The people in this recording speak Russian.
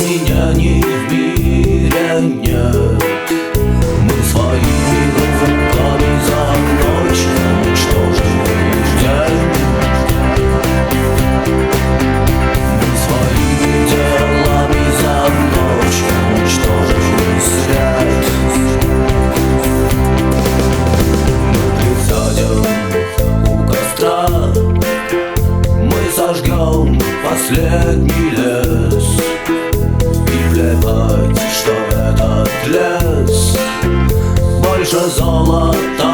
изменений в мире нет. Мы своими руками за ночь уничтожим день. Мы своими делами за ночь уничтожим свет. Мы присядем у костра, мы сожгем последний лес. И плевать, что этот лес больше золота